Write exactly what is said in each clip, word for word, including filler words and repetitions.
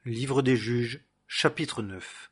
Livre des Juges, chapitre neuf.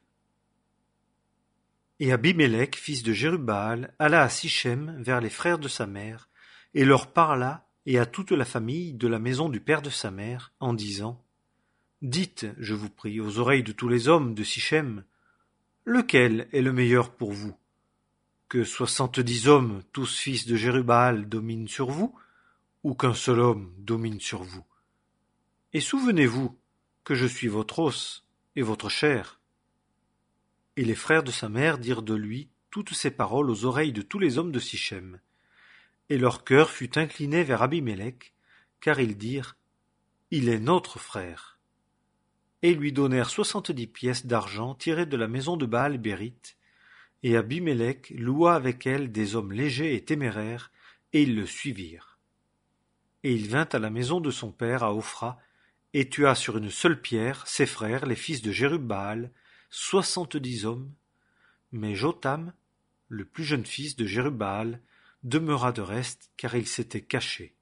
Et Abimélec, fils de Jérubbaal, alla à Sichem vers les frères de sa mère, et leur parla, et à toute la famille de la maison du père de sa mère, en disant : Dites, je vous prie, aux oreilles de tous les hommes de Sichem, lequel est le meilleur pour vous ? Que soixante-dix hommes, tous fils de Jérubbaal, dominent sur vous, ou qu'un seul homme domine sur vous ? Et souvenez-vous que je suis votre os et votre chair. Et les frères de sa mère dirent de lui toutes ces paroles aux oreilles de tous les hommes de Sichem. Et leur cœur fut incliné vers Abimélec, car ils dirent : Il est notre frère. Et ils lui donnèrent soixante-dix pièces d'argent tirées de la maison de Baal-Bérith, et Abimélec loua avec elles des hommes légers et téméraires, et ils le suivirent. Et il vint à la maison de son père à Ophra, et tua sur une seule pierre ses frères, les fils de Jérubbaal, soixante-dix hommes, mais Jotham, le plus jeune fils de Jérubbaal, demeura de reste, car il s'était caché.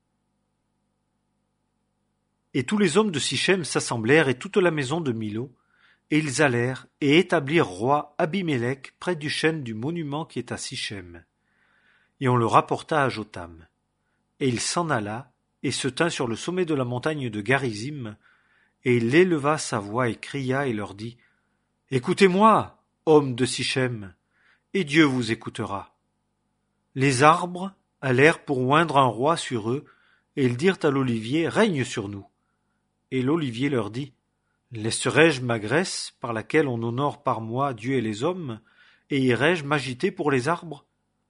Et tous les hommes de Sichem s'assemblèrent, et toute la maison de Milo, et ils allèrent et établirent roi Abimélec près du chêne du monument qui est à Sichem. Et on le rapporta à Jotham. Et il s'en alla, et se tint sur le sommet de la montagne de Garizim, et il éleva sa voix et cria et leur dit : Écoutez-moi, hommes de Sichem, et Dieu vous écoutera. Les arbres allèrent pour oindre un roi sur eux, et ils dirent à l'olivier : Règne sur nous. Et l'olivier leur dit : Laisserai-je ma graisse, par laquelle on honore par moi Dieu et les hommes, et irai-je m'agiter pour les arbres ?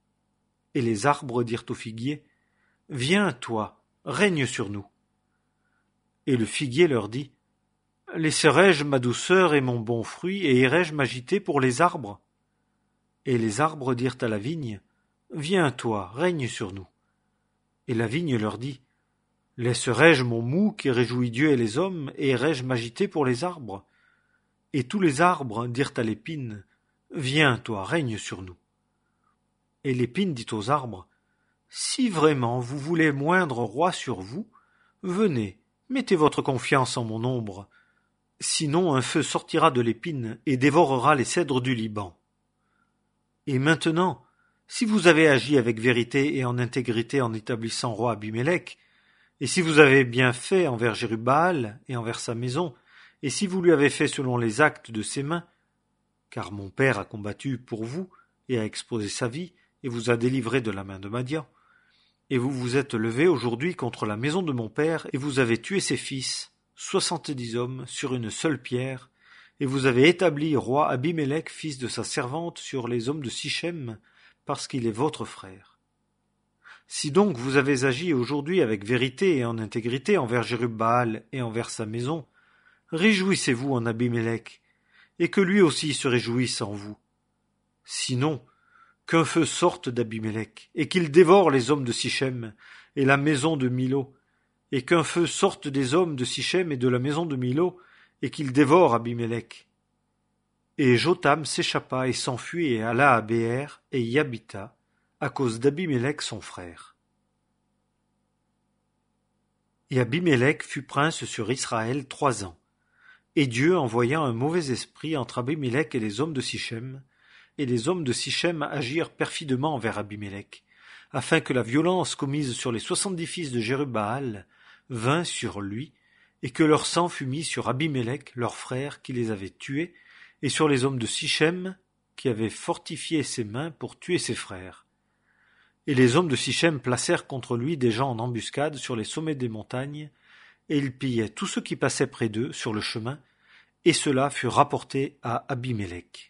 Et les arbres dirent au figuier : Viens, toi, règne sur nous. Et le figuier leur dit : Laisserai-je ma douceur et mon bon fruit, et irai-je m'agiter pour les arbres ? Et les arbres dirent à la vigne : Viens, toi, règne sur nous. Et la vigne leur dit : Laisserai-je mon mou qui réjouit Dieu et les hommes, et irai-je m'agiter pour les arbres ? Et tous les arbres dirent à l'épine : Viens, toi, règne sur nous. Et l'épine dit aux arbres : Si vraiment vous voulez moindre roi sur vous, venez, mettez votre confiance en mon ombre. Sinon un feu sortira de l'épine et dévorera les cèdres du Liban. Et maintenant, si vous avez agi avec vérité et en intégrité en établissant roi Abimélec, et si vous avez bien fait envers Jérubbaal et envers sa maison, et si vous lui avez fait selon les actes de ses mains, car mon père a combattu pour vous et a exposé sa vie, et vous a délivré de la main de Madian, et vous vous êtes levé aujourd'hui contre la maison de mon père, et vous avez tué ses fils, soixante-dix hommes, sur une seule pierre, et vous avez établi roi Abimélec, fils de sa servante, sur les hommes de Sichem, parce qu'il est votre frère. Si donc vous avez agi aujourd'hui avec vérité et en intégrité envers Jérubbaal et envers sa maison, réjouissez-vous en Abimélec, et que lui aussi se réjouisse en vous. Sinon, qu'un feu sorte d'Abimélec, et qu'il dévore les hommes de Sichem, et la maison de Milo, et qu'un feu sorte des hommes de Sichem et de la maison de Milo, et qu'il dévore Abimélec. Et Jotham s'échappa et s'enfuit et alla à Béer, et y habita, à cause d'Abimélec son frère. Et Abimélec fut prince sur Israël trois ans. Et Dieu envoya un mauvais esprit entre Abimélec et les hommes de Sichem, et les hommes de Sichem agirent perfidement envers Abimélec, afin que la violence commise sur les soixante-dix fils de Jérubbaal vînt sur lui, et que leur sang fût mis sur Abimélec, leur frère, qui les avait tués, et sur les hommes de Sichem, qui avaient fortifié ses mains pour tuer ses frères. Et les hommes de Sichem placèrent contre lui des gens en embuscade sur les sommets des montagnes, et ils pillaient tous ceux qui passaient près d'eux sur le chemin, et cela fut rapporté à Abimélec.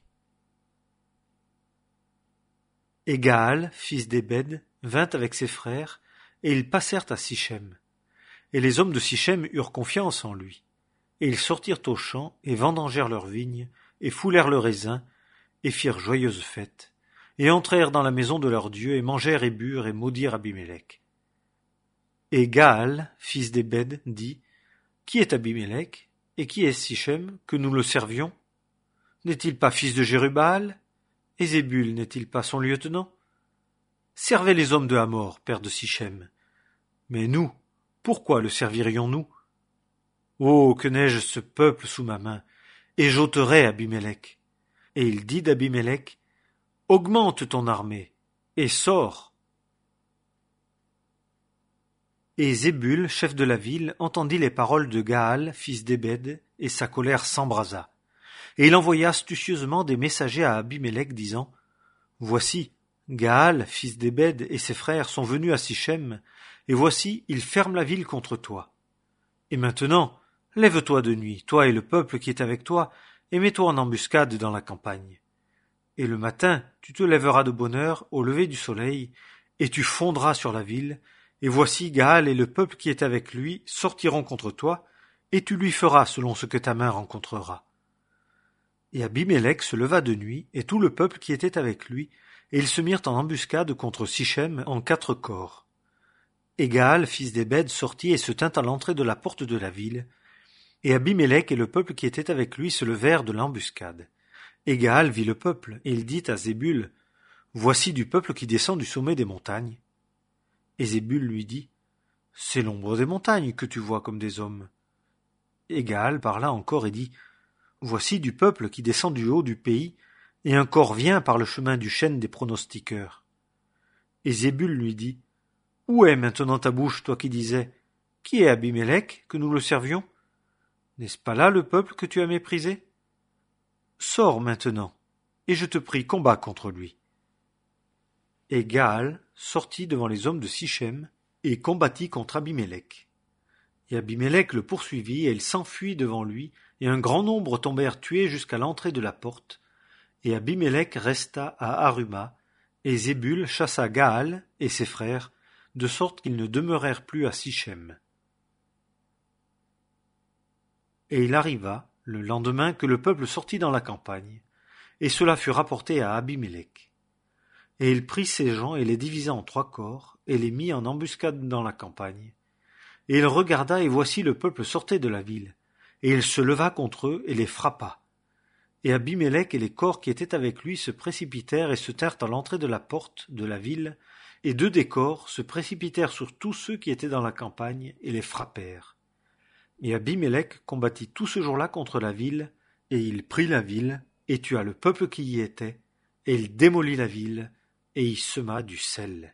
Et Gaal, fils d'Ébed, vint avec ses frères, et ils passèrent à Sichem. Et les hommes de Sichem eurent confiance en lui. Et ils sortirent aux champs, et vendangèrent leurs vignes, et foulèrent le raisin, et firent joyeuse fête, et entrèrent dans la maison de leur Dieu, et mangèrent et burent, et maudirent Abimélec. Et Gaal, fils d'Ébed, dit : Qui est Abimélec, et qui est Sichem, que nous le servions ? N'est-il pas fils de Jérubbaal ? Et Zébul n'est-il pas son lieutenant ? Servez les hommes de Hamor, père de Sichem. Mais nous, pourquoi le servirions-nous ? Oh, que n'ai-je ce peuple sous ma main, et j'ôterai Abimélec. Et il dit d'Abimélec, augmente ton armée, et sors. Et Zébul, chef de la ville, entendit les paroles de Gaal, fils d'Ébed, et sa colère s'embrasa. Et il envoya astucieusement des messagers à Abimélec, disant, voici, Gaal, fils d'Ébed, et ses frères sont venus à Sichem, et voici, ils ferment la ville contre toi. Et maintenant, lève-toi de nuit, toi et le peuple qui est avec toi, et mets-toi en embuscade dans la campagne. Et le matin, tu te lèveras de bonne heure au lever du soleil, et tu fondras sur la ville, et voici Gaal et le peuple qui est avec lui sortiront contre toi, et tu lui feras selon ce que ta main rencontrera. Et Abimélec se leva de nuit, et tout le peuple qui était avec lui, et ils se mirent en embuscade contre Sichem en quatre corps. Et Gaal, fils d'Ébed, sortit et se tint à l'entrée de la porte de la ville, et Abimélec et le peuple qui était avec lui se levèrent de l'embuscade. Et Gaal vit le peuple, et il dit à Zébul, voici du peuple qui descend du sommet des montagnes. Et Zébul lui dit, c'est l'ombre des montagnes que tu vois comme des hommes. Et Gaal parla encore et dit, voici du peuple qui descend du haut du pays, et un corps vient par le chemin du chêne des pronostiqueurs. Et Zébul lui dit, où est maintenant ta bouche, toi qui disais, qui est Abimélec, que nous le servions? N'est-ce pas là le peuple que tu as méprisé? Sors maintenant, et je te prie, combat contre lui. Et Gaal sortit devant les hommes de Sichem, et combattit contre Abimélec. Et Abimélec le poursuivit, et il s'enfuit devant lui, et un grand nombre tombèrent tués jusqu'à l'entrée de la porte, et Abimélec resta à Aruma, et Zébul chassa Gaal et ses frères, de sorte qu'ils ne demeurèrent plus à Sichem. Et il arriva, le lendemain, que le peuple sortit dans la campagne, et cela fut rapporté à Abimélec. Et il prit ses gens et les divisa en trois corps, et les mit en embuscade dans la campagne. Et il regarda, et voici le peuple sortait de la ville, et il se leva contre eux et les frappa. Et Abimélec et les corps qui étaient avec lui se précipitèrent et se tinrent à l'entrée de la porte de la ville, et deux des corps se précipitèrent sur tous ceux qui étaient dans la campagne et les frappèrent. Et Abimélec combattit tout ce jour-là contre la ville, et il prit la ville, et tua le peuple qui y était, et il démolit la ville, et y sema du sel.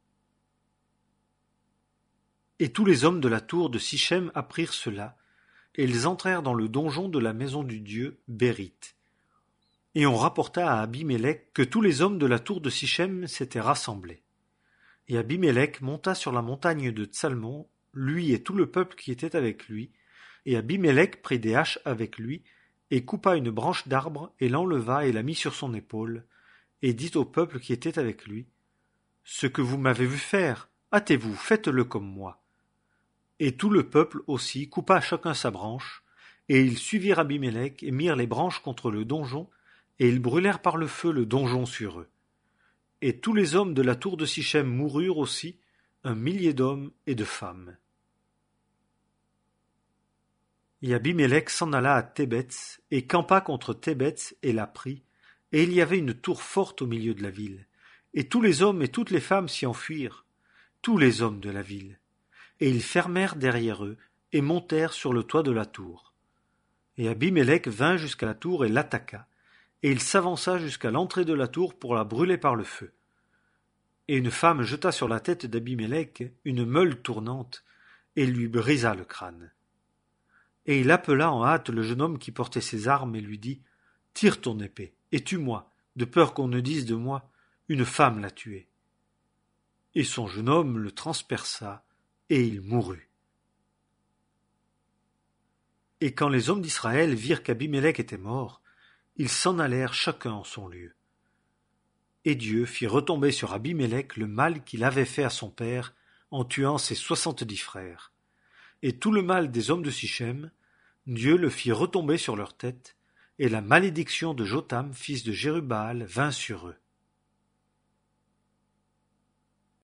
Et tous les hommes de la tour de Sichem apprirent cela, et ils entrèrent dans le donjon de la maison du dieu Bérite. Et on rapporta à Abimélec que tous les hommes de la tour de Sichem s'étaient rassemblés. Et Abimélec monta sur la montagne de Tsalmon, lui et tout le peuple qui était avec lui, et Abimélec prit des haches avec lui, et coupa une branche d'arbre, et l'enleva et la mit sur son épaule, et dit au peuple qui était avec lui, « Ce que vous m'avez vu faire, hâtez-vous, faites-le comme moi. » Et tout le peuple aussi coupa chacun sa branche, et ils suivirent Abimélec et mirent les branches contre le donjon, et ils brûlèrent par le feu le donjon sur eux. Et tous les hommes de la tour de Sichem moururent aussi, un millier d'hommes et de femmes. Et Abimélec s'en alla à Thébets, et campa contre Thébets et la prit, et il y avait une tour forte au milieu de la ville. Et tous les hommes et toutes les femmes s'y enfuirent, tous les hommes de la ville. Et ils fermèrent derrière eux, et montèrent sur le toit de la tour. Et Abimélec vint jusqu'à la tour et l'attaqua, et il s'avança jusqu'à l'entrée de la tour pour la brûler par le feu. Et une femme jeta sur la tête d'Abimélec une meule tournante, et lui brisa le crâne. Et il appela en hâte le jeune homme qui portait ses armes, et lui dit, « Tire ton épée, et tue-moi, de peur qu'on ne dise de moi, une femme l'a tué. » Et son jeune homme le transperça, et il mourut. Et quand les hommes d'Israël virent qu'Abimélec était mort, ils s'en allèrent chacun en son lieu. Et Dieu fit retomber sur Abimélec le mal qu'il avait fait à son père en tuant ses soixante-dix frères. Et tout le mal des hommes de Sichem, Dieu le fit retomber sur leur tête, et la malédiction de Jotham, fils de Jérubbaal, vint sur eux.